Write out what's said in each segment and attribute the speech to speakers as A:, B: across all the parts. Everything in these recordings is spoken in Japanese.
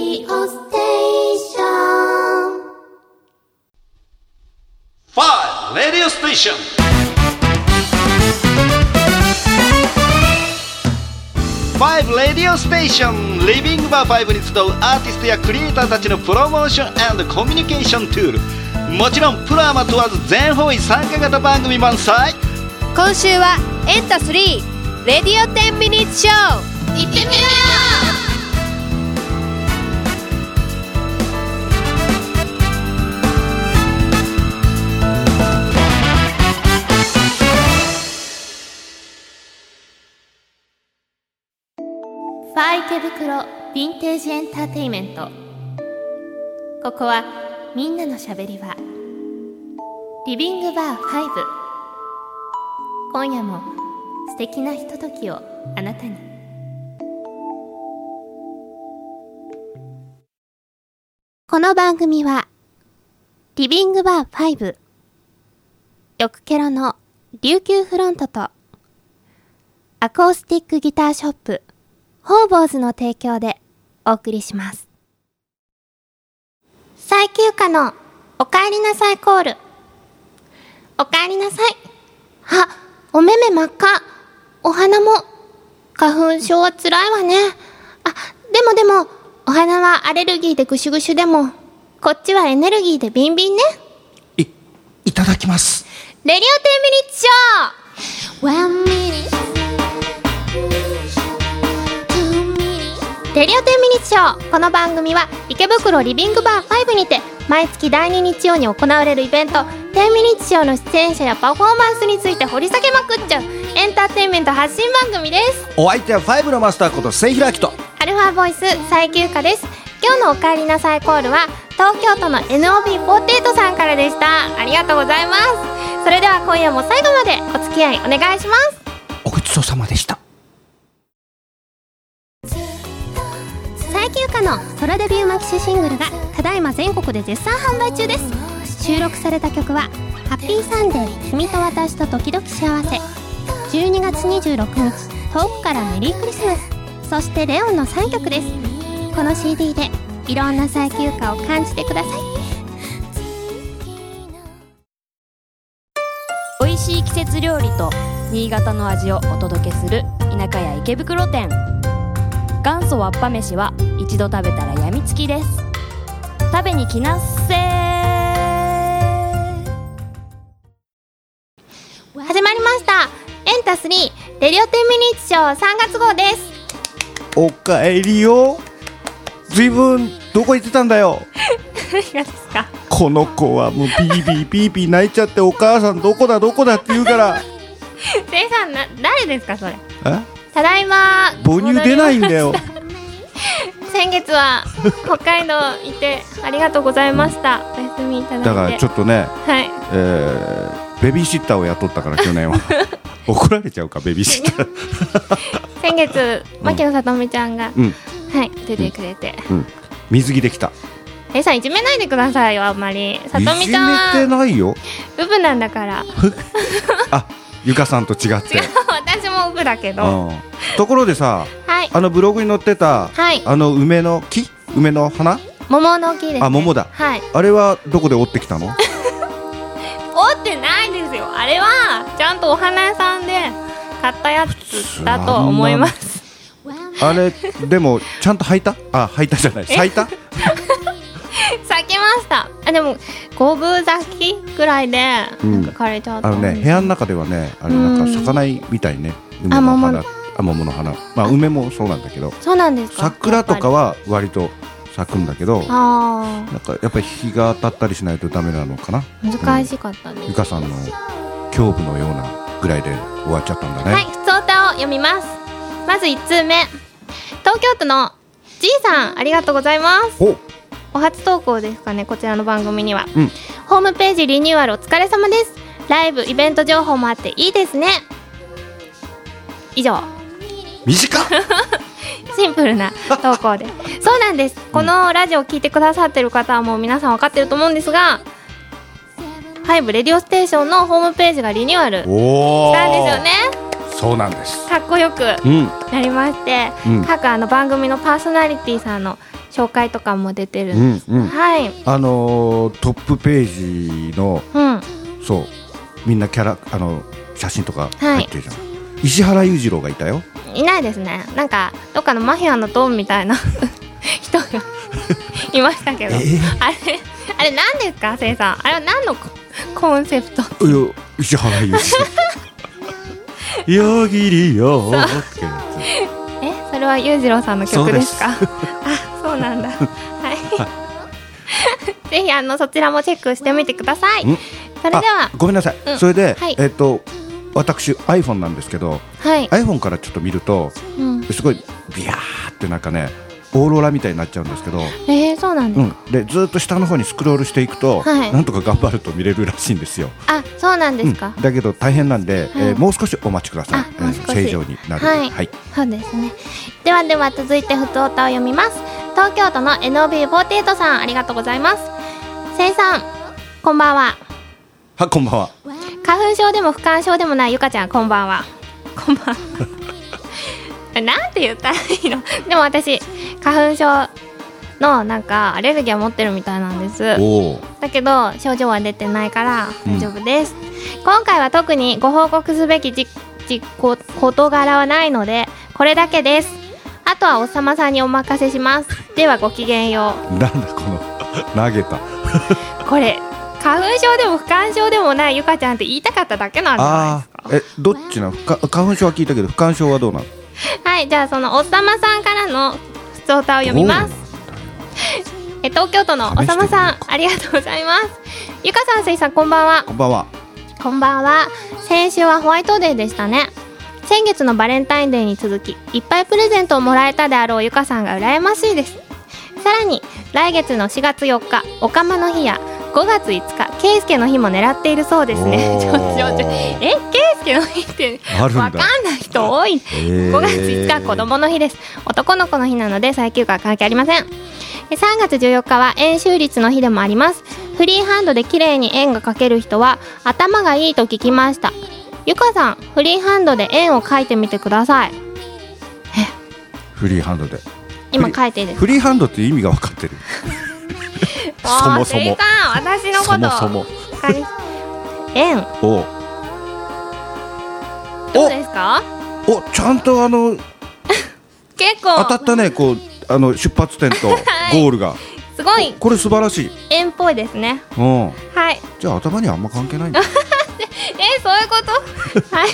A: ディオステーション。
B: 5 Radio Station。 5 Radio Station。 リビングバー5に集うアーティストやクリエイターたちのプロモーション&コミュニケーションツール。もちろんプロアマ問わず全方位参加型番組満載。
C: 今週はエンタ3レディオ10ミニッツショー、行ってみよ
A: ファ池袋ヴィンテージエンターテイメント。ここはみんなのしゃべり場、リビングバー5。今夜も素敵なひとときをあなたに。この番組はリビングバー5、よくケロの琉球フロントとアコースティックギターショップホーボーズの提供でお送りします。最休暇のおかえりなさいコール。おかえりなさい。あ、お目目真っ赤。お花も。花粉症はつらいわね。あ、でもお花はアレルギーでぐしゅぐしゅでも、こっちはエネルギーでビンビンね。
B: いただきます。
A: レディオ10ミニッツショー。1ミニレディオ10ミニッツショー。この番組は池袋リビングバー5にて毎月第2日曜に行われるイベント10ミニッツショーの出演者やパフォーマンスについて掘り下げまくっちゃうエンターテインメント発信番組です。
B: お相手は5のマスターこと末広明と
A: アルファボイス最休暇です。今日のおかえりなさいコールは東京都の NOB48 さんからでした。ありがとうございます。それでは今夜も最後までお付き合いお願いします。
B: おごちそうさまでした。
A: 最休暇のソロデビューマキシシングルがただいま全国で絶賛販売中です。収録された曲はハッピーサンデー君と私と時々幸せ、12月26日遠くからメリークリスマス、そしてレオンの3曲です。この CD でいろんな最休暇を感じてください。
C: 美味しい季節料理と新潟の味をお届けする田舎屋池袋店。元祖わっぱ飯は一度食べたらやみつきです。食べに来なっせー。
A: 始まりましたエンタ3レディオ10ミニッツショー3月号です。
B: おかえりよ。ずいぶんどこ行ってたんだよ。
A: 何がですか。
B: この子はもうピーピー泣いちゃって、お母さんどこだって言うから
A: せいさん誰ですかそれ。
B: え、
A: ただいま
B: 母乳出ないんだよ。
A: 先月は北海道行ってありがとうございました。お休みいただいて。
B: だからちょっとね、
A: はい、
B: ベビーシッターを雇ったから去年は怒られちゃうかベビーシッター
A: 先月牧野さとみちゃんが、はい、出てくれて、
B: 水着できた。
A: さんいじめないでくださいよ。あんまりさとみちゃんはい
B: じめてないよ。
A: ウブなんだから
B: あ、ゆかさんと違って
A: 私もウブだけど、
B: ところでさ、
A: はい、
B: ブログに載ってた、はい、梅の木、梅の花、
A: 桃の木ですね。
B: あ、桃だ、
A: はい、
B: あれはどこで折ってきたの？
A: 折ってないですよ。あれはちゃんとお花屋さんで買ったやつだと思います。
B: あれでもちゃんと咲いた？あ、咲いたじゃない、咲いた？
A: 咲きました。あ、でも5分咲きぐらいでなんか枯れちゃったんです。
B: 部屋の中ではね、あれなんか咲かないみたいね。梅の花、桃の花、まあ梅もそうなんだけど。
A: そうなんですか。
B: 桜とかは割と咲くんだけど、なんかやっぱり日が当たったりしないとダメなのかな。
A: 難しかったです。
B: ゆかさんの胸部のようなぐらいで終わっちゃったんだね。
A: はい、ふつおたを読みます。まず1通目、東京都の G さん、ありがとうございます。お初投稿ですかね、こちらの番組には、ホームページリニューアルお疲れ様です。ライブイベント情報もあっていいですね。以上。
B: 短っ
A: シンプルな投稿でそうなんです。このラジオを聞いてくださってる方はもう皆さん分かってると思うんですが、5レディオステーションのホームページがリニューアルしたんですよね。
D: そうなんです。
A: かっこよくなりまして、各番組のパーソナリティさんの紹介とかも出てるんです。はい。
D: トップページの、そうみんなキャラ写真とか入ってるじゃん。石原裕次郎がいたよ。
A: いないですね。なんかどっかのマフィアのドンみたいな人がいましたけど、あれ何ですか、せいさん。あれは何のコンセプト？
D: 石原裕次郎。よぎりよーってや
A: つ。それは裕次郎さんの曲ですか？そうなんだ。はい。ぜひそちらもチェックしてみてください。それでは
D: ごめんなさい。それで私 iPhone なんですけど、iPhone からちょっと見るとすごいビヤーってなんかねオーロラみたいになっちゃうんですけど、
A: そうなんですか。
D: でずっと下の方にスクロールしていくと、なんとか頑張ると見れるらしいんですよ。
A: そうなんですか。
D: だけど大変なんで、もう少しお待ちください。正常になる。
A: そうですね。では続いてふつおたを読みます。東京都の NOB48 さん、ありがとうございます。せいさん、こんばんは。
D: こんばんは。
A: 花粉症でも不感症でもないゆかちゃん、こんばんは。こんばんは。なんて言ったらいいの。でも私花粉症のなんかアレルギーを持ってるみたいなんです。だけど症状は出てないから大丈夫です。今回は特にご報告すべき事柄はないのでこれだけです。あとはおさまさんにお任せします。ではごきげんよう。
D: なんだこの投げた
A: これ花粉症でも不感症でもないゆかちゃんって言いたかっただけなんじゃないですか。
D: どっちなの？花粉症は聞いたけど不感症はどうなの？
A: はい、じゃあそのおさまさんからのふつおたを読みます。東京都のおさまさん、ありがとうございます。ゆかさん、せいさん、こんばんは。
D: こんばんは。
A: こんばんは。先週はホワイトデーでしたね。先月のバレンタインデーに続きいっぱいプレゼントをもらえたであろうゆかさんが羨ましいです。さらに来月の4月4日おかまの日や5月5日ケイスケの日も狙っているそうですね。ケイスケの日って分かんない人多い。5月5日子供の日です。男の子の日なので最休暇は関係ありません。3月14日は円周率の日でもあります。フリーハンドで綺麗に円が描ける人は頭がいいと聞きました。ゆかさん、フリーハンドで円を描いてみてください。
D: フリーハンドで
A: 今描いていいですか？
D: フリーハンドって意味が分かってるそもそも
A: 私のこと
D: そも
A: 円どうですか？
D: ちゃんと
A: 結構
D: 当たったね。こう出発点とゴールが
A: すごい。
D: これ素晴らしい。
A: 円っぽいですね。
D: はい。
A: じ
D: ゃあ頭にはあんま関係ないんだ
A: そういうことはい。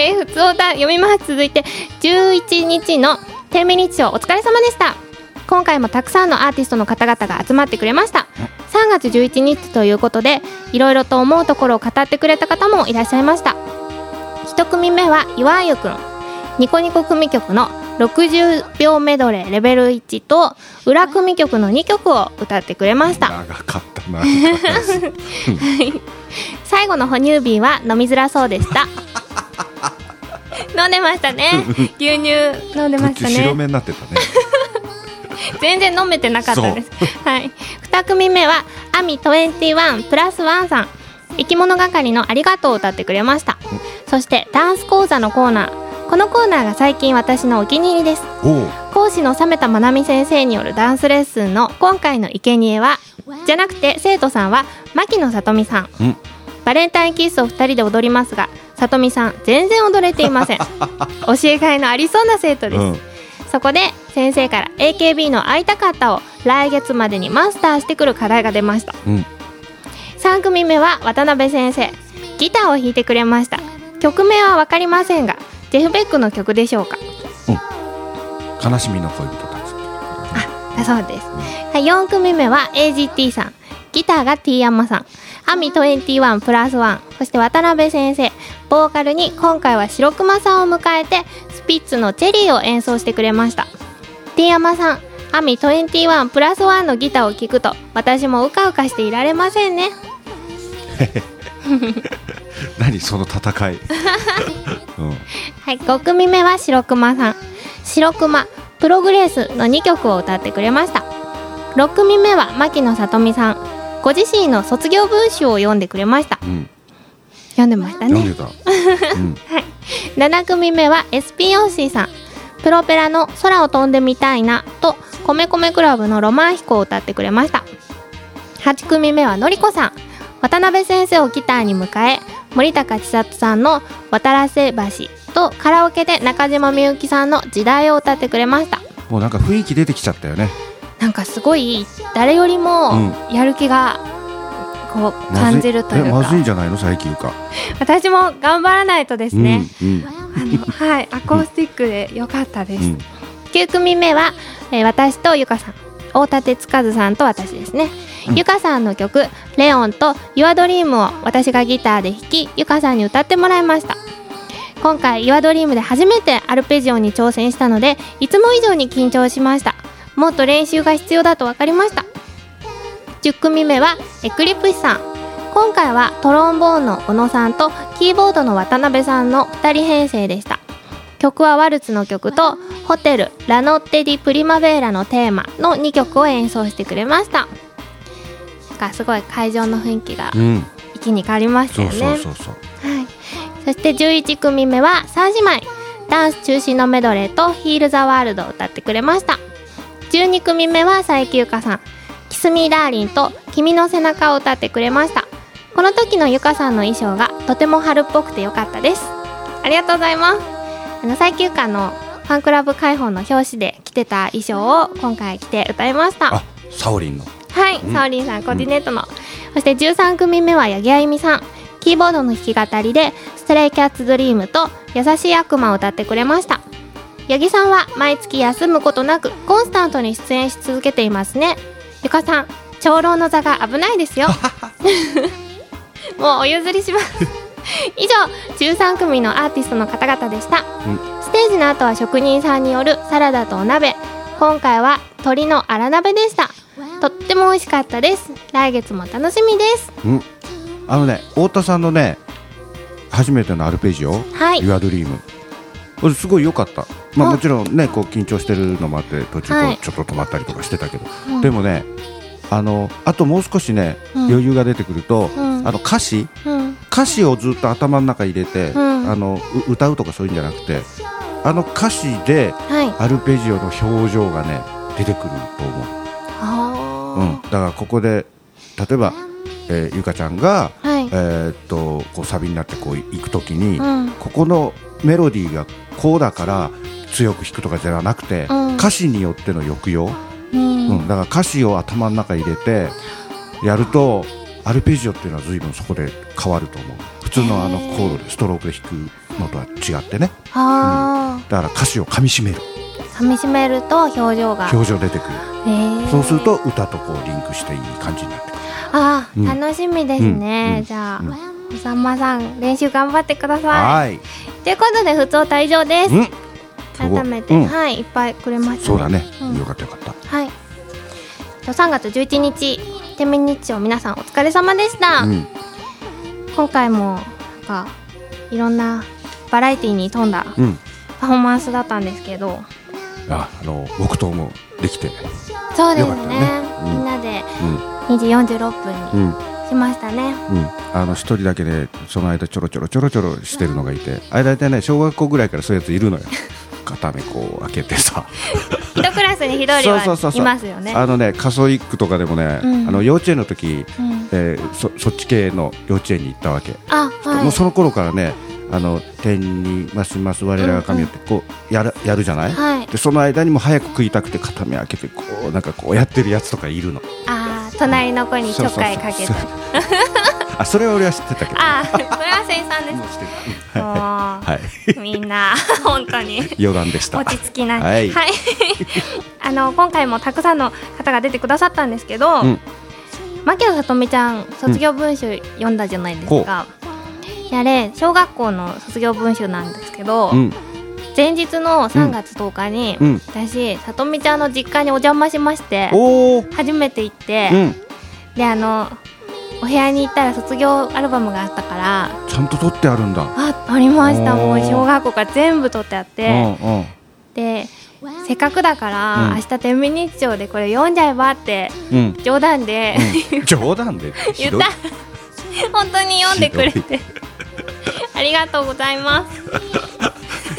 A: ふつおた読みます。続いて11日の10ミニッツショーお疲れ様でした。今回もたくさんのアーティストの方々が集まってくれました。3月11日ということでいろいろと思うところを語ってくれた方もいらっしゃいました。1組目は岩井ゆくん、ニコニコ組曲の60秒メドレーレベル1と裏組曲の2曲を歌ってくれました。
D: 長かったな
A: 最後の哺乳瓶は飲みづらそうでした飲んでましたね。牛乳飲んでましたね。
D: 白目になってたね
A: 全然飲めてなかったです。はい。2組目はアミ21プラスワンさん、生き物係のありがとうを歌ってくれました。そしてダンス講座のコーナー、このコーナーが最近私のお気に入りです。講師の鮫田まなみ先生によるダンスレッスンの今回の生贄はじゃなくて生徒さんは牧野さとみさん。バレンタインキッスを2人で踊りますがさとみさん全然踊れていません教えがいのありそうな生徒です。そこで先生から AKB の会いたかったを来月までにマスターしてくる課題が出ました。3組目は渡辺先生、ギターを弾いてくれました。曲名は分かりませんがジェフ・ベックの曲でしょうか。
D: 悲しみの恋人たち。
A: そうです。はい、4組目は AGT さん、ギターが T 山さん、アミ21プラスワン、そして渡辺先生、ボーカルに今回は白熊さんを迎えてスピッツのチェリーを演奏してくれました。 T 山さん、アミ21プラスワンのギターを聴くと私もうかうかしていられませんね
D: 何その戦い
A: はい、5組目は白熊さん、白熊プログレスの2曲を歌ってくれました。6組目は牧野さとみさん、ご自身の卒業文集を読んでくれました。読んでましたね。
D: 読んでた、
A: はい、 7組目は SP ヨッシーさん。プロペラの空を飛んでみたいなと米米クラブのロマン飛行を歌ってくれました。8組目はのりこさん。渡辺先生をギターに迎え、森高千里さんの渡良瀬橋とカラオケで中島みゆきさんの時代を歌ってくれました。
D: もうなんか雰囲気出てきちゃったよね。
A: なんかすごい誰よりもやる気がこう感じるというか、
D: まずいんじゃないの最近か。
A: 私も頑張らないとですね、はい、アコースティックで良かったです。9組目は、私とゆかさん、大田哲和さんと私ですね。ゆかさんの曲レオンと Your Dream を私がギターで弾き、ゆかさんに歌ってもらいました。今回 Your Dream で初めてアルペジオに挑戦したので、いつも以上に緊張しました。もっと練習が必要だと分かりました。10組目はエクリプスさん。今回はトロンボーンの小野さんとキーボードの渡辺さんの2人編成でした。曲はワルツの曲とホテルラノッテディプリマベーラのテーマの2曲を演奏してくれました。なんかすごい会場の雰囲気が一気に変わりましたよね。そして11組目は3姉妹。ダンス中心のメドレーとヒールザワールドを歌ってくれました。12組目は佐伯ゆかさん。キスミーダーリンと君の背中を歌ってくれました。この時のゆかさんの衣装がとても春っぽくてよかったです。ありがとうございます。佐伯ゆかのファンクラブ開放の表紙で着てた衣装を今回着て歌いました。
D: サオリンの、
A: はい、サオリンさんコーディネートの、そして13組目は八木あゆみさん。キーボードの弾き語りでストレイキャッツドリームと優しい悪魔を歌ってくれました。八木さんは毎月休むことなくコンスタントに出演し続けていますね。ゆかさん、長老の座が危ないですよもうお譲りします以上13組のアーティストの方々でした。ステージの後は職人さんによるサラダとお鍋。今回は鶏の粗鍋でした。とっても美味しかったです。来月も楽しみです。
D: 太田さんのね初めてのアルペジオ、Your Dream、これすごい良かった。もちろんねこう緊張してるのもあって途中こうちょっと止まったりとかしてたけど、でもねあともう少しね、余裕が出てくると、歌詞をずっと頭の中に入れて、歌うとかそういうんじゃなくて、歌詞でアルペジオの表情がね出てくると思う。だからここで例えば、ゆかちゃんが、こうサビになってこう行くときに、ここのメロディーがこうだから強く弾くとかじゃなくて、歌詞によっての抑揚、だから歌詞を頭の中に入れてやるとアルペジオっていうのは随分そこで変わると思う。普通のコードでストロークで弾くのとは違ってね、だから歌詞を噛み締める
A: と表情
D: 出てくる。そうすると歌とこうリンクしていい感じになってくる。
A: 楽しみですね。じゃあおさんまさん練習頑張ってください。ということでふつおた以上です。改めて、いっぱいくれましたね。
D: そうだね、よかったよかった。
A: 3月11日天秤日曜、皆さんお疲れ様でした。今回もなんかいろんなバラエティに富んだパフォーマンスだったんですけど、
D: 僕ともできて
A: そうですね。みんなで2時46分にしましたね。
D: 一人だけでその間ちょろちょろしてるのがいて、あれ大体ね小学校ぐらいからそういうやついるのよ片目こう開けてさ
A: 一クラスに一人はいますよね。
D: カソリックとかでもね、幼稚園の時、そっち系の幼稚園に行ったわけ。もうその頃からね天にますます我らが神よってこうやるじゃない、でその間にも早く食いたくて片目開けてこうなんかこうやってるやつとかいるの。
A: 隣の子にちょっかいかけて
D: それは俺は知ってたけど、
A: それは生産です。みんな本当に
D: 余談でした。
A: 落ち着きない。今回もたくさんの方が出てくださったんですけど、牧野さとみちゃん卒業文集読んだじゃないですか。あれ小学校の卒業文集なんですけど、前日の3月10日に、私さとみちゃんの実家にお邪魔しまして、初めて行って、でお部屋に行ったら卒業アルバムがあったから、
D: ちゃんと撮ってあるんだ。
A: ありました。もう小学校から全部撮ってあって、でせっかくだから、明日天秤日曜でこれ読んじゃえばって、冗談で言った本当に読んでくれてありがとうございます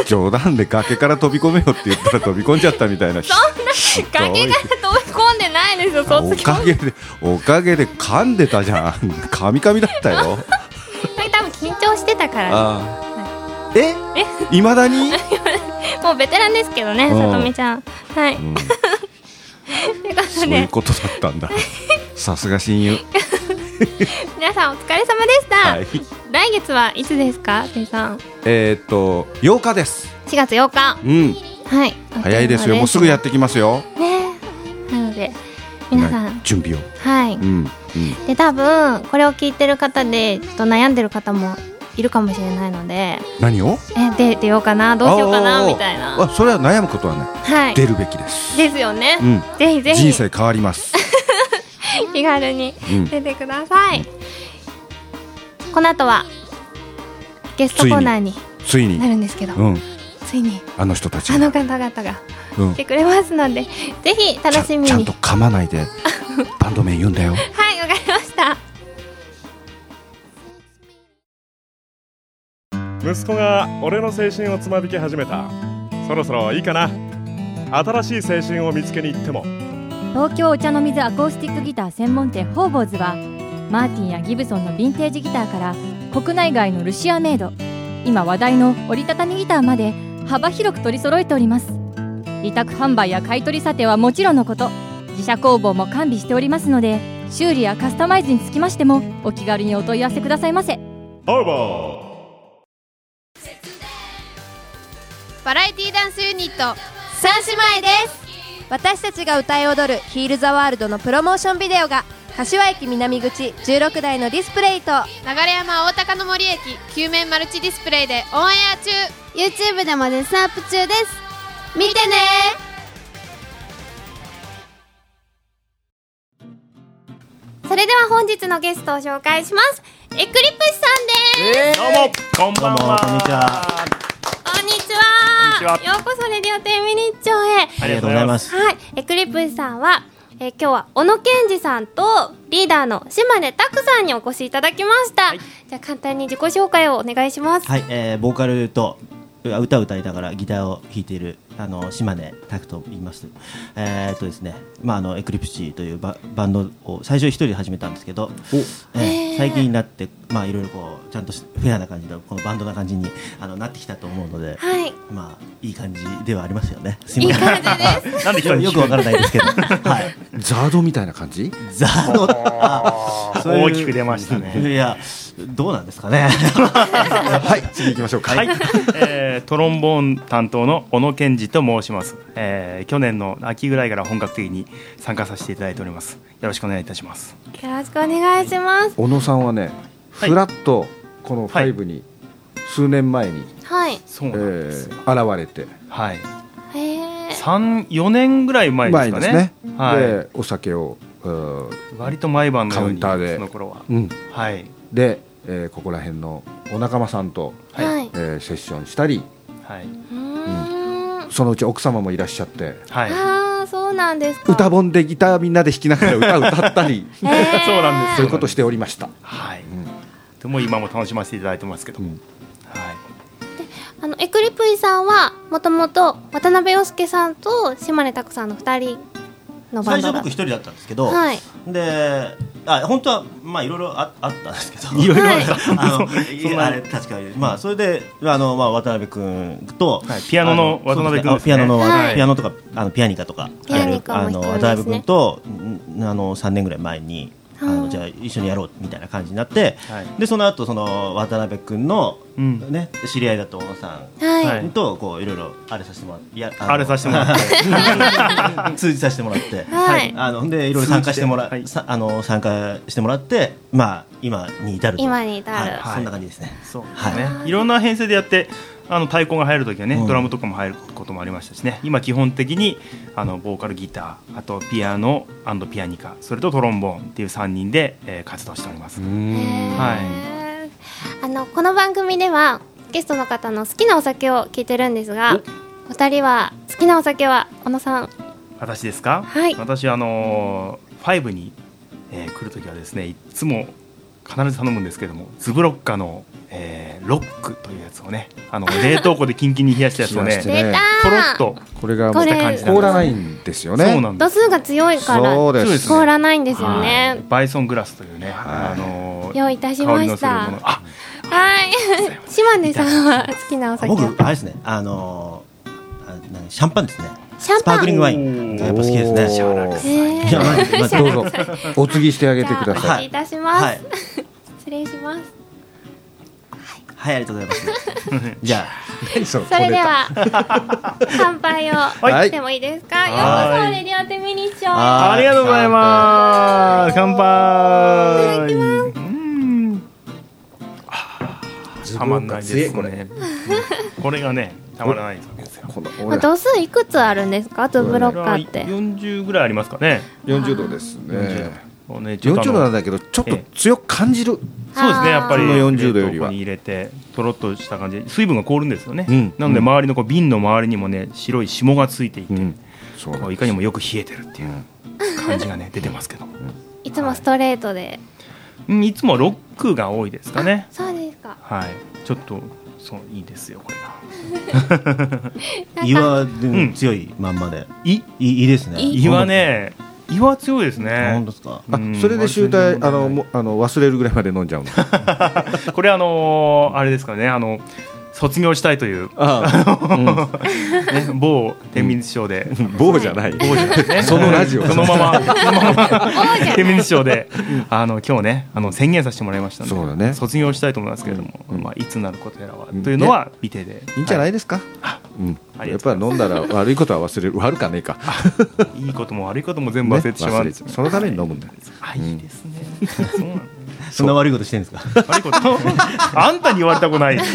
D: 冗談で崖から飛び込めよって言ったら飛び込んじゃったみたいな。
A: そんな崖から飛び込んでないですよ。
D: おかげで噛んでたじゃん。噛み噛みだったよ。
A: 多分緊張してたからね。
D: いまだに
A: もうベテランですけどね、さとみちゃん。はい、
D: そういうことだったんだ。さすが親友。
A: 皆さんお疲れ様でした。来月はいつですか、ていさん。
D: 8日です。
A: 4月8日。はい、
D: 早いですよ。もうすぐやってきますよ
A: ね。なので皆さん
D: 準備を。
A: はい、で多分これを聞いてる方でちょっと悩んでる方もいるかもしれないので、
D: 何を
A: 出ようかな、どうしようかなみたいな。
D: それは悩むことはない、出るべきです
A: よね。ぜひぜひ
D: 人生変わります。
A: 気軽に出てください。この後はゲストコーナーに
D: ついに
A: なるんですけど、ついに
D: あの人たち、
A: あの方々が来てくれますので、ぜひ楽しみに。
D: ちゃんと噛まないでバンド名言うんだよ。
A: はい、わかりました。
E: 息子が俺の青春をつまびき始めた。そろそろいいかな。新しい青春を見つけに行っても。
C: 東京お茶の水アコースティックギター専門店ホーボーズは、マーティンやギブソンのヴィンテージギターから国内外のルシアメイド、今話題の折りたたみギターまで幅広く取り揃えております。委託販売や買取査定はもちろんのこと、自社工房も完備しておりますので、修理やカスタマイズにつきましてもお気軽にお問い合わせくださいませ。
E: ホーボー。
F: バラエティダンスユニット三姉妹です。私たちが歌い踊るヒールザワールドのプロモーションビデオが柏駅南口16台のディスプレイと
G: 流山大高の森駅9面マルチディスプレイでオンエア中。
F: YouTube でも絶賛アップ中です。見てね。
A: それでは本日のゲストを紹介します。エクリプスさんです。
E: どうもこんばんは。
H: こんにちは。
A: こんにちは。ようこそレディオ10ミニッチョへ。
H: ありがとうございます。
A: はい、エクリプスさんは、今日は小野健二さんとリーダーの島根拓さんにお越しいただきました。じゃあ簡単に自己紹介をお願いします。
H: はい、ボーカルと歌を歌いながらギターを弾いている島根拓と言います。ですね、エクリプシーというバンドを最初一人で始めたんですけど、最近になっていろいろこうちゃんとフェアな感じのこのバンドな感じになってきたと思うので、
A: はい、
H: いい感じではありますよね。
A: いい感じです。
E: なんで人に
H: よくわからないですけど、はい、
D: ザードみたいな感じ。
H: ザード
E: 大きく出ましたね。
H: いや、どうなんですかね。
D: はい、次行きましょうか。
E: はい、トロンボーン担当の小野健二と申します。去年の秋ぐらいから本格的に参加させていただいております。よろしくお願いいたします。
A: よろしくお願いします。
D: 小野さんはね、フラッとこの5に数年前に、
E: そうなんですよ。
D: 現れて、
E: はい、4年ぐらい前ですかね。
D: ですね。で、お酒を
E: 割と毎晩のように
D: カウンターで
E: その頃は、はい、
D: で、ここら辺のお仲間さんと、セッションしたり、
E: はい、
D: そのうち奥様もいらっしゃって、
E: はい、
A: ああ、そうなんですか。
D: 歌本でギターみんなで弾きながら歌ったり、
E: そうなんです。
D: そういうことしておりました。
E: はい、でも今も楽しませていただいてますけど、はい。
A: エクリプイさんはもともと渡辺陽介さんと島根拓さんの2人のバンドだ。
H: 最初僕一人だったんですけど、で本当はいろいろあったんですけど、
E: いろいろあった
H: あれ確かにそれで渡辺君と、
E: ピアノの渡辺君ですね。
H: ピアノとかピアニカとか渡辺君と3年ぐらい前にじゃあ一緒にやろうみたいな感じになって、でその後その渡辺君のね、知り合いだと小野さんとこういろいろあれさせてもらって、
E: あれさせてもらって
H: 通じさせてもらって、でいろいろ参加してもらって今に至る、そんな感じですね。
E: そうですね。いろんな編成でやって太鼓が入るときはね、ドラムとかも入ることもありましたしね。今基本的にボーカルギター、あとピアノ&ピアニカ、それとトロンボーンっていう3人で、活動しております。
A: この番組ではゲストの方の好きなお酒を聞いてるんですが、お二人は好きなお酒は小野さん。
E: 私ですか。
A: はい。
E: 私5に、来るときはですね、いつも必ず頼むんですけども、ズブロッカの、ロックというやつをね、冷凍庫でキンキンに冷やしたやつをね、
A: 出た
E: とろっと
D: これが
A: これ
D: 凍らないんですよね。
E: そうなんです。
A: 度数が強いから
D: そうです
A: 凍らないんですよね。
E: バイソングラスというね、
A: 用意いたしました。
E: 香りのするもの。あ、
A: はい島根さんは好きなお酒は？
H: 僕あれですね、シャンパンですね。
A: シャンパン
H: スパークリングワインがやっぱ好きですね。いやマジ
D: どうぞお継ぎしてあげてください。
A: じゃあお願いいたします、
H: はい、
A: 失礼します。
H: はい、ありがとうございますじゃ
A: それでは乾杯をしてもいいですか？ようこそレディオテミニッション。
E: ありがとうございます。乾杯。
A: いただき
E: たまんないですね。これがね、たまらないんですよ。
A: 度数いくつあるんですか？ズブロッカーって
E: 40ぐらいありますかね。
D: 40度ですね。
E: 40
D: 度なんだけどちょっと強く感じる。
E: そうですね、やっぱり
D: 40度よりは
E: 入れてとろっとした感じで水分が凍るんですよね。なので周りの瓶の周りにもね、白い霜がついていて、いかにもよく冷えてるっていう感じがね出てますけど。
A: いつもストレートで。
E: いつもロックが多いですかね。
A: そうですか。
E: はい、ちょっとそういいですよこれが。
H: 岩で強いまんまでいいですね。
E: 岩ね、岩強いですね。
H: 本当ですか。
D: それで終体忘れるぐらいまで飲んじゃうの。
E: これあれですかね、卒業したいという某天秤賞で、
D: 某じゃない、そのラジオ
E: そのまま天秤賞で今日ね宣言させてもらいましたので、卒業したいと思いますけれども、いつなることやらはというのは未定で
D: いいんじゃないですか。やっぱり飲んだら悪いことは忘れる、悪かねえか。
E: いいことも悪いことも全部忘れてしまう。
D: そのために飲むんだ。
E: いいですね。そうなんだ。
H: そんな悪いことしてるんですか？
E: 悪いことあんたに言われたことない。ね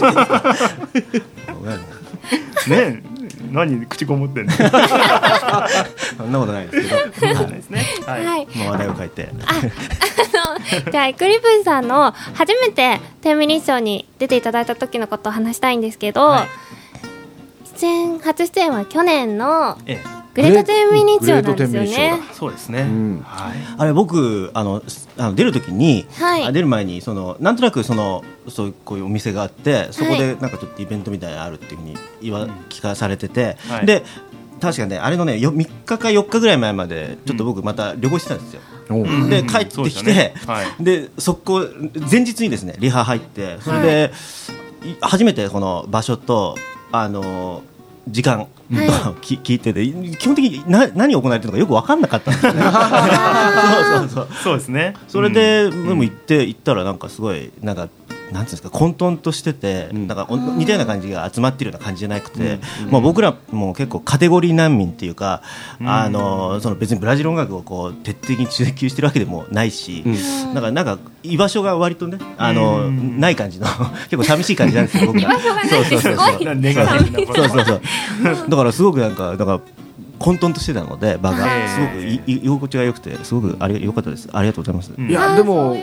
E: え、何口こもってんの？
H: そんなことないですけど。
E: そうですね。
A: はい。
H: 話題を変えて。
A: じゃあエクリプスさんの初めて天秤日賞に出ていただいた時のことを話したいんですけど、初出演は去年のグレート天秤日賞なんですよね。
E: そうですね。
H: あれ僕出る時に、出る前になんとなくそうこういうお店があって、そこでなんかちょっとイベントみたいなのあるっていうふうに聞かされてて、で確かねあれのね3日か4日ぐらい前までちょっと僕また旅行してたんですよ。で帰ってきて、で速攻前日にですねリハ入って、それで初めてこの場所と時間聞いてて、基本的に何を行われてるのかよく分かんなかったんですよね。
E: そうですね。
H: それでも行ったらなんかすごいなんかなんていうんですか、混沌としてて、なんか似たような感じが集まってるような感じじゃなくて、もう僕らも結構カテゴリー難民っていうか、別にブラジル音楽をこう徹底的に追求してるわけでもないし、なんか居場所が割とねない感じの結構寂しい感じなんですよ僕ら。
A: 居場所がないってすごい
E: ネガティブなこと。
H: そうだからすごくなんか混沌としてたので場がすごく居心地が良くてすごく良かったです。ありがとうございます。
D: いやでも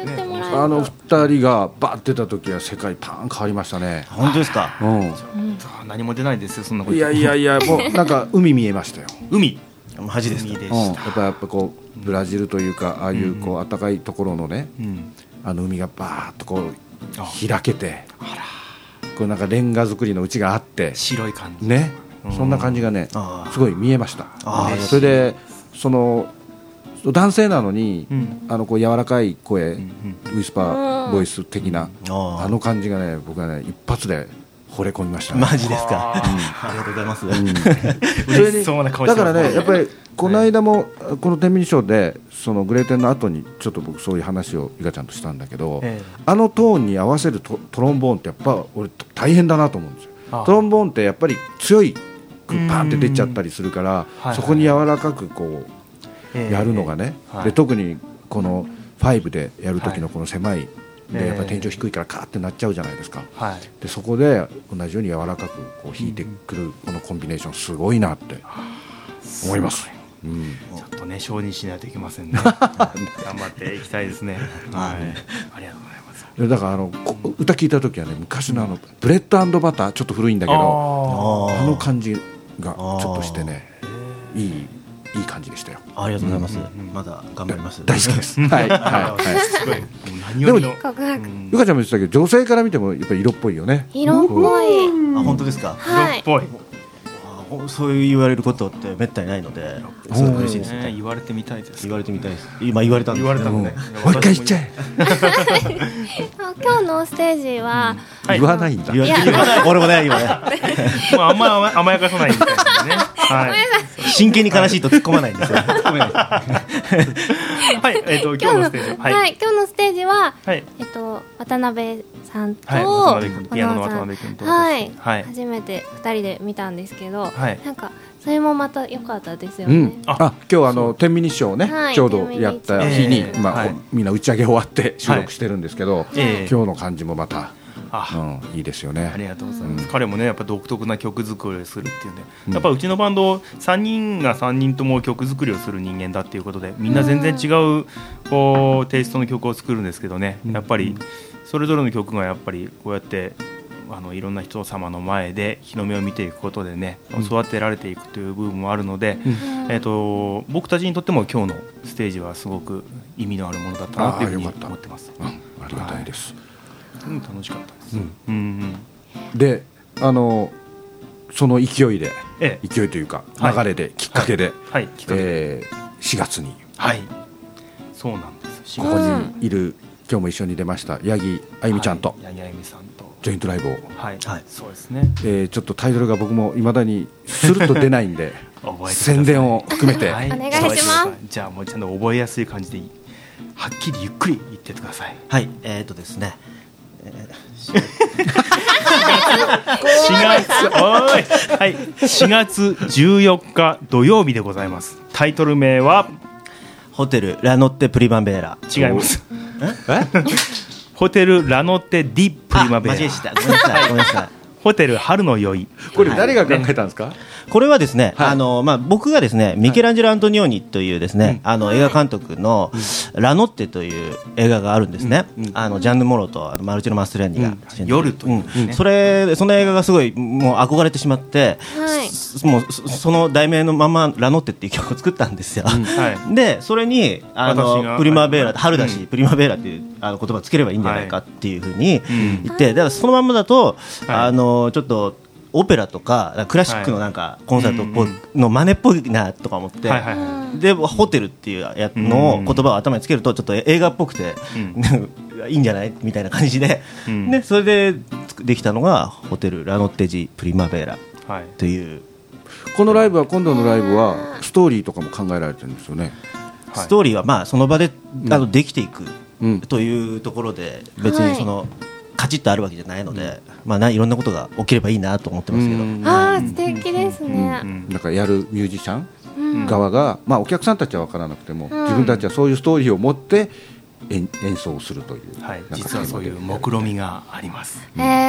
D: 2人がバッて出た時は世界パーン変わりましたね。
H: 本当ですか？
E: 何も出ないですよそんなこと。
D: いやもうなんか海見えましたよ。
E: 海
H: マジですか？
D: やっぱこうブラジルというかああいうこう暖かいところのね、海がバーッとこう開けて、こうなんかレンガ造りの家があって
E: 白い感じ
D: ね、そんな感じがねすごい見えました。それで男性なのにこう柔らかい声、ウィスパーボイス的な感じがね、僕はね一発で惚れ込みましたね。
H: マジですか？ありがとうございます。
E: 嬉しそうな顔してます。
D: だからねやっぱりこの間もこの天秤賞でグレーテンの後にちょっと僕そういう話をいかちゃんとしたんだけど、トーンに合わせるトロンボーンってやっぱ俺大変だなと思うんですよ。トロンボーンってやっぱり強いパーンって出ちゃったりするから、そこに柔らかくこうやるのがね、で特にこの5でやる時のこの狭いでやっぱ天井低いからカーってなっちゃうじゃないですか。でそこで同じように柔らかくこう弾いてくるこのコンビネーションすごいなって思います。
E: ちょっとね承認しないといけませんね。頑張っていきたいですね。ありがとうございます。
D: だから歌聞いた時はね、昔のブレッド&バターちょっと古いんだけど、感じがちょっとしてね、いいいい感じでしたよ。
H: ありがとうございます。まだ頑張ります。
D: 大好きです。はいはい。
E: すごい。何よりの。
A: 告白。
D: ゆかちゃんも言ってたけど、女性から見てもやっぱり色っぽいよね。
A: 色っぽい。
H: あ、本当ですか。
A: はい。
E: 色っぽい。
H: そういう言われることってめったにないので、すごい嬉しいですね。
E: 言われてみたいです。
H: 言われてみたいです。今言われたんです。
E: 言われたのね。
D: もう一回言っちゃえ。
A: 今日のステージは
D: 言わないんだ。
H: 俺もね今ね。
E: あんま甘やかさないみたいなね。はい。
H: 真剣に悲しいと突っ込まないんですよ。
E: はい。今日のステージ。
A: はい。今日のステージは
E: はい。
A: 渡辺さんと
E: ピアノの渡辺君と
A: はい。初めて2人で見たんですけど、なんかそれもまた良かったですよね。
D: 今日天秤日賞をねちょうどやった日にみんな打ち上げ終わって収録してるんですけど、今日の感じもまたいいですよね。
E: ありがとうございます。彼もねやっぱ独特な曲作りをするっていうんで、やっぱうちのバンド3人が3人とも曲作りをする人間だっていうことで、みんな全然違うこうテイストの曲を作るんですけどね、やっぱりそれぞれの曲がやっぱりこうやっていろんな人様の前で日の目を見ていくことでね、育てられていくという部分もあるので、僕たちにとっても今日のステージはすごく意味のあるものだったなというふうに思ってます。
D: ありがたいです。
E: 楽しかったです。
D: で、その勢いで、勢いというか流れできっかけで、4月に、
E: そうなんです。
D: ここにいる今日も一緒に出ました八木あゆみちゃんと
E: 八木あゆみさんと
D: ジョイントライブを、
E: そうですね。
D: ちょっとタイトルが僕も未だにスルッと出ないんで宣伝を含めて
A: お願いします。
E: じゃあもうちゃんと覚えやすい感じではっきりゆっくり言ってください。
H: はい、ですね。
E: 4月14日土曜日でございます。タイトル名は
H: ホテルラノッテプリマベーラ。
E: 違います。ホテルラノッテディプリマベーラ。
H: 間違えした。ごめんなさい。ごめんなさい。
E: ホテル春の宵。
D: これ誰が考えたんですか？
H: これはですね、僕がですねミケランジェロ・アントニオーニというですね、映画監督のラノッテという映画があるんですね。ジャンヌ・モロとマルチェロ・マストレーニが
E: 夜という
H: その映画がすごいもう憧れてしまって、もうその題名のままラノッテっていう曲を作ったんですよ。でそれにプリマベーラ、春だしプリマベーラっていう言葉をつければいいんじゃないかっていうふうに言って、だからそのままだとちょっとオペラとかクラシックのなんかコンサートの真似っぽいなとか思って、でホテルっていうやつの言葉を頭につけるとちょっと映画っぽくていいんじゃないみたいな感じで、でそれでできたのがホテルラノッテジプリマベーラという。
D: このライブは今度のライブはストーリーとかも考えられてるんですよね。
H: ストーリーはまあその場でできていくというところで、別にそのカチッとあるわけじゃないので、いろんなことが起きればいいなと思ってますけど。
A: 素敵ですね。
D: なんかやるミュージシャン側が、お客さんたちは分からなくても、自分たちはそういうストーリーを持って演奏をするという、
E: 実はそういう目論見があります。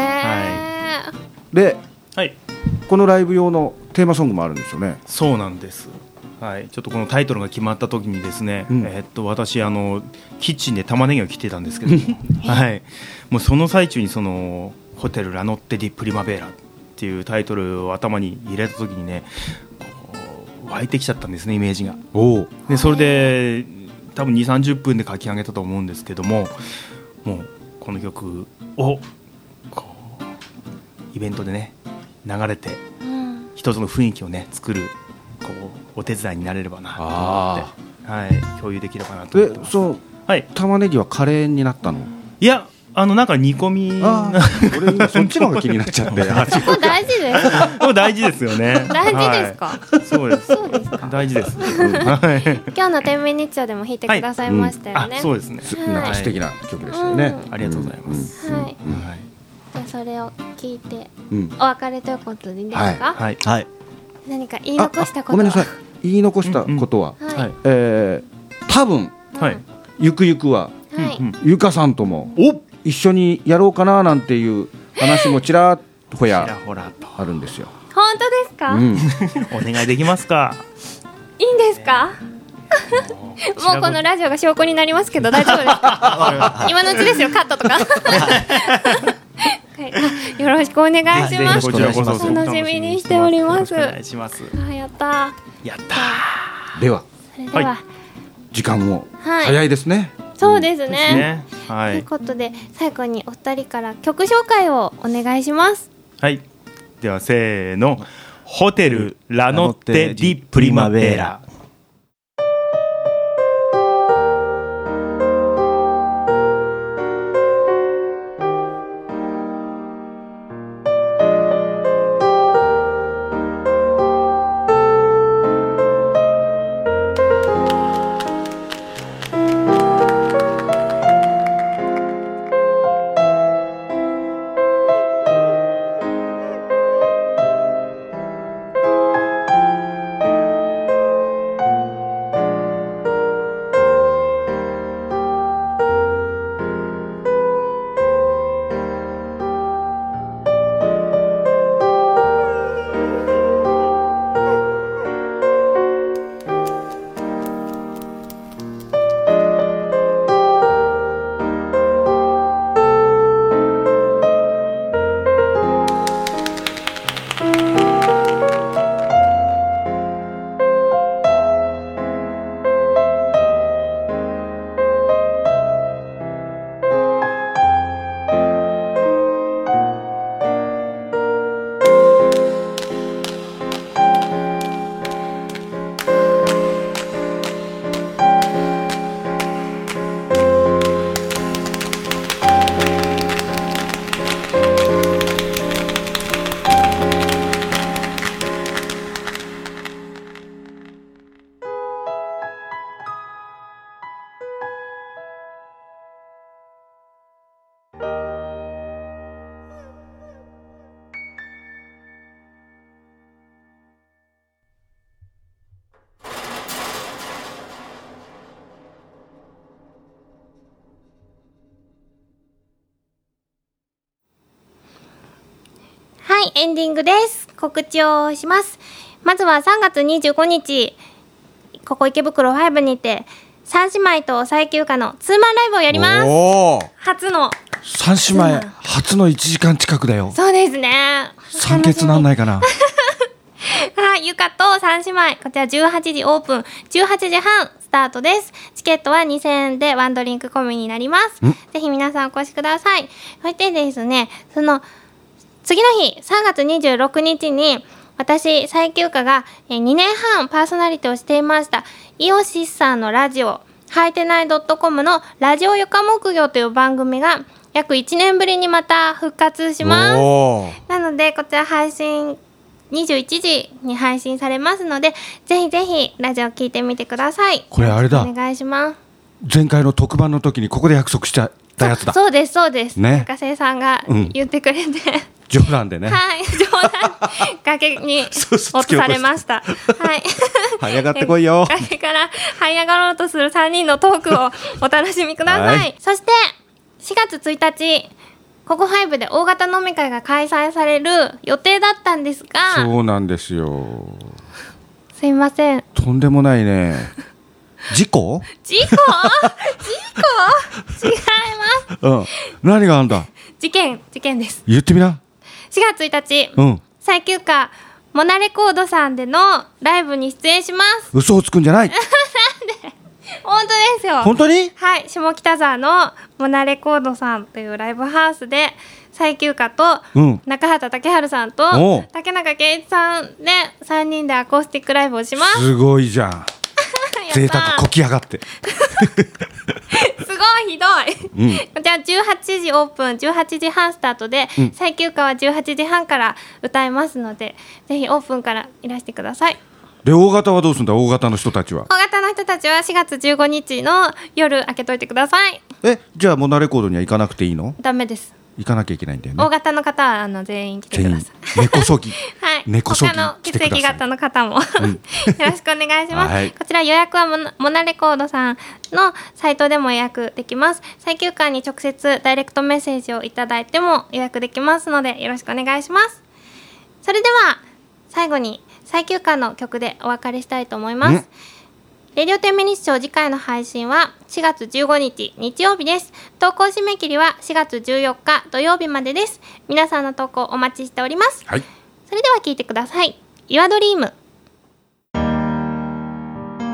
D: で、このライブ用のテーマソングもあるんですよね。
E: そうなんです。ちょっとこのタイトルが決まった時にですね、私キッチンで玉ねぎを切ってたんですけども、もうその最中にそのホテルラノッテディプリマベーラっていうタイトルを頭に入れた時にね、こう湧いてきちゃったんですね、イメージが。でそれで多分 2,30 分で書き上げたと思うんですけども、もうこの曲をこうイベントでね流れて、一つの雰囲気をね作るこうお手伝いになれればなと思って、共有できればなと思ってます。
D: 玉ねぎはカレーになったの？
E: いや、なんか煮込み
D: 俺今そっちの方が気になっちゃって
A: 大事ですか？
E: もう大事ですよね。
A: 大事ですか？
E: そうです。そうですか。大事です。
A: 今日の天秤日曜でも弾いてくださいましたよね。
E: そうですね。
D: なんか素敵な曲ですよね。
E: ありがとうございます。
A: じゃあそれを聞いてお別れということでいいですか？何か言い残したことは？
D: ごめんなさい。言い残したことは、多分ゆくゆくはゆかさんとも一緒にやろうかななんていう話もちらほやあるんですよ。
A: 本当ですか？
E: お願いできますか？
A: いいんですか？もうこのラジオが証拠になりますけど大丈夫ですか？今のうちですよ、カットとか。よろしくお願いします。楽しみにしております。
E: お願いします。
A: やったー。
E: やったー。
D: では
A: それでは、
D: 時間も早いですね。
A: そうですね。
E: という
A: ことで最後にお二人から曲紹介をお願いします。
E: はい。ではせーの、ホテルラノッテ・ディ・プリマベーラ。
A: はい、エンディングです。告知をします。まずは3月25日、ここ池袋5にて三姉妹と最休暇のツーマンライブをやります。初の
D: 三姉妹初の1時間近くだよ。
A: そうですね。
D: 酸欠なんないかな。
A: はい、ゆかと三姉妹、こちら18時オープン、18時半スタートです。チケットは2000円でワンドリンク込みになります。ぜひ皆さんお越しください。そしてですね、その次の日3月26日に私最休暇が2年半パーソナリティをしていましたイオシスさんのラジオはいてない .com のラジオゆか木魚という番組が約1年ぶりにまた復活します。なのでこちら配信21時に配信されますので、ぜひぜひラジオ聞いてみてください。
D: これあれだ、
A: お願いします。
D: 前回の特番の時にここで約束したやつだ。
A: そうですそうです
D: ね、
A: 中瀬さんが言ってくれて、
D: 冗談でね、
A: はい冗談崖に落とされましたはい
D: 這い上がってこいよ。
A: 崖から這い上がろうとする3人のトークをお楽しみください、はい、そして4月1日ここ5で大型飲み会が開催される予定だったんですが、
D: そうなんですよ。
A: すいません、
D: とんでもないね。事故
A: 違います、
D: 何があんだ。
A: 事件です。
D: 言ってみな。
A: 4月1日、最休暇モナレコードさんでのライブに出演します。
D: 嘘をつくんじゃない。
A: なんで本当ですよ。
D: 本当に？
A: はい、下北沢のモナレコードさんというライブハウスで最休暇と中畑武春さんと竹中圭一さんで3人でアコースティックライブをします。
D: すごいじゃん。贅沢こきやがって
A: すごいひどい、こちら18時オープン18時半スタートで、最休暇は18時半から歌いますので、ぜひオープンからいらしてください。
D: で大型はどうするんだ。大型の人たちは
A: 大型の人たちは4月15日の夜開けといてください。
D: じゃあモナレコードには行かなくていいの？
A: ダメです。
D: 行かなきゃいけないんだよね。
A: 大型の方は全員来てください。
D: 根こそぎ
A: はい、
D: 根こそぎ
A: 他の血液型の方もよろしくお願いします、
D: はい、
A: こちら予約はモナレコードさんのサイトでも予約できます。最休暇に直接ダイレクトメッセージをいただいても予約できますのでよろしくお願いします。それでは最後に最休暇の曲でお別れしたいと思います。レディオ10ミニッショー次回の配信は4月15日日曜日です。投稿締め切りは4月14日土曜日までです。皆さんの投稿お待ちしております、それでは聴いてください。Your Dream。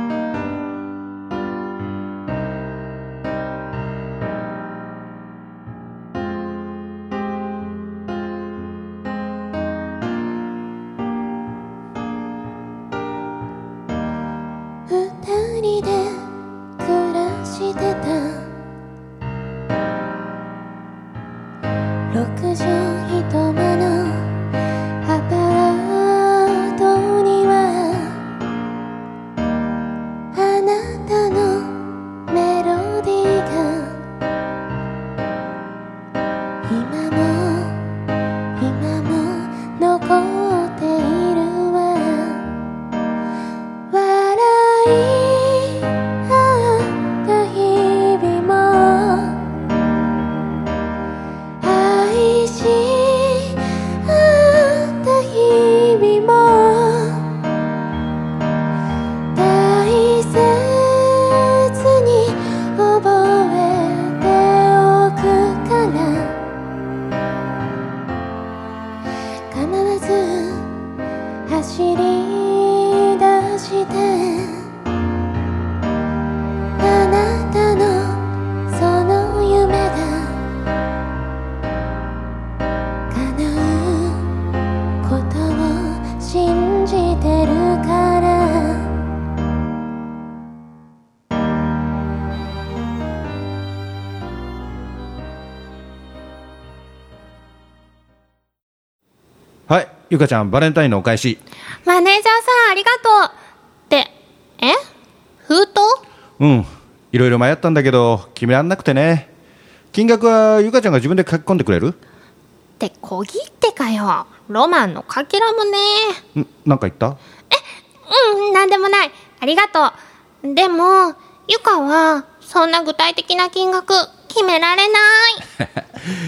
D: はい、ゆかちゃん、バレンタインのお返し。
A: マネージャーさん、ありがとう。って、封筒？
D: うん、いろいろ迷ったんだけど決めらんなくてね。金額はゆかちゃんが自分で書き込んでくれる？
A: って小切手かよ。ロマンのかけらもね。
D: なんか言った？
A: なんでもない。ありがとう。でもゆかはそんな具体的な金額決められない。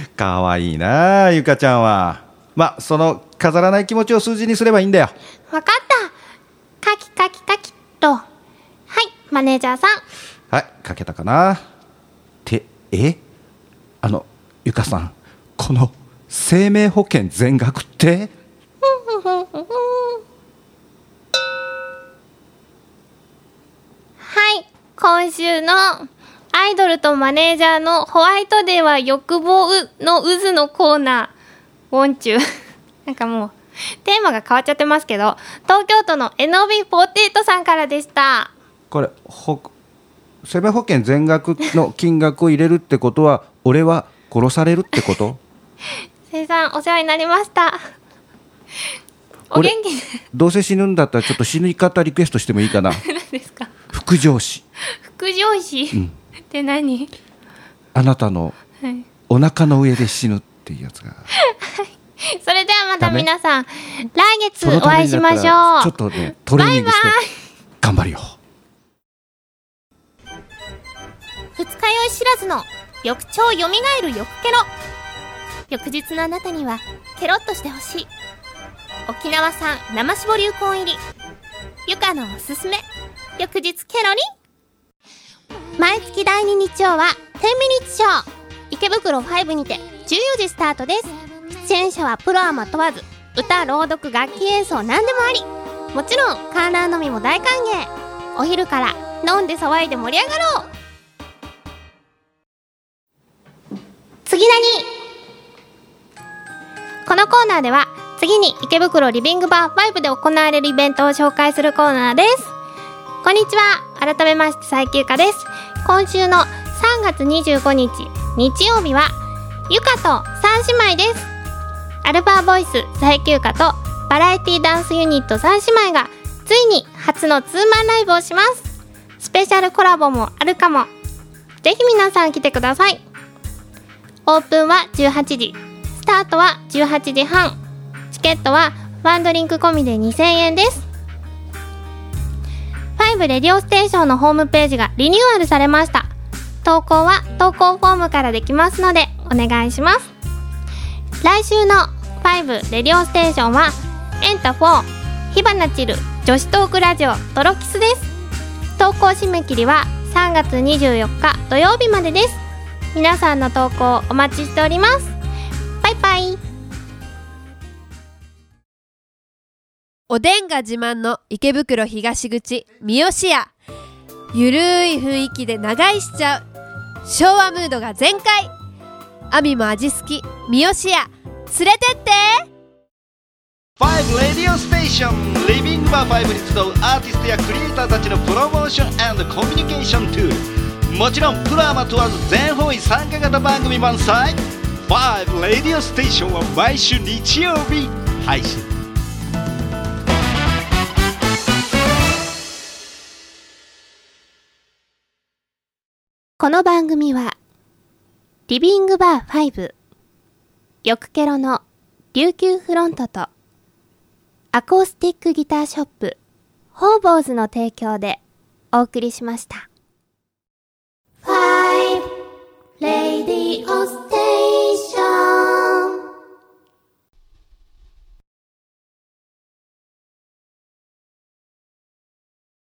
D: かわいいなゆかちゃんは。まあその飾らない気持ちを数字にすればいいんだよ。
A: わかった。カキと。はい、マネージャーさん。
D: はい、書けたかな。ってゆかさん、この生命保険全額って
A: はい、今週のアイドルとマネージャーのホワイトデーは欲望の渦のコーナー。ウォンチュなんかもうテーマが変わっちゃってますけど、東京都の NOB48 さんからでした。
D: これ生命保険全額の金額を入れるってことは俺は殺されるってこと？
A: せいさんお世話になりました。お元気で。
D: どうせ死ぬんだったらちょっと死に方リクエストしてもいいかな。
A: 何ですか？
D: 副上司。
A: 副上司、って何？
D: あなたのお腹の上で死ぬっていうやつが。
A: それではまた皆さん来月お会いしましょう。
D: ちょっとねトレーニングして頑張るよ。
A: 二日酔い知らずの翌朝よみがえる翌ケロ。翌日のあなたにはケロッとしてほしい沖縄産生搾り流行入りゆかのおすすめ翌日ケロリン。毎月第2日曜は10ミニッツショー池袋5にて14時スタートです。出演者はプロアマ問わず、歌、朗読、楽器演奏何でもあり。もちろん観覧のみも大歓迎。お昼から飲んで騒いで盛り上がろう。次何？このコーナーでは次に池袋リビングバー5で行われるイベントを紹介するコーナーです。こんにちは、改めまして最休暇です。今週の3月25日日曜日はゆかと三姉妹です。アルファボイス最休暇とバラエティダンスユニット三姉妹がついに初のツーマンライブをします。スペシャルコラボもあるかも。ぜひ皆さん来てください。オープンは18時、スタートは18時半。チケットはワンドリンク込みで2000円です。5レディオステーションのホームページがリニューアルされました。投稿は投稿フォームからできますのでお願いします。来週の5レディオステーションはエンタ4火花散る女子トークラジオドロキスです。投稿締め切りは3月24日土曜日までです。皆さんの投稿お待ちしております。バイバイ。
F: おでんが自慢の池袋東口三好屋。ゆるい雰囲気で長居しちゃう昭和ムードが全開。アミも味好き三好屋連れてって。
B: 5レディオステーションリビングバー5に集うアーティストやクリエイターたちのプロモーション&コミュニケーションツール。もちろんプロアマ問わず全方位参加型番組満載。5レディオステーションは毎週日曜日配信。
A: この番組はリビングバー5、よくケロの琉球フロントとアコースティックギターショップホーボーズの提供でお送りしました。5 Radio Station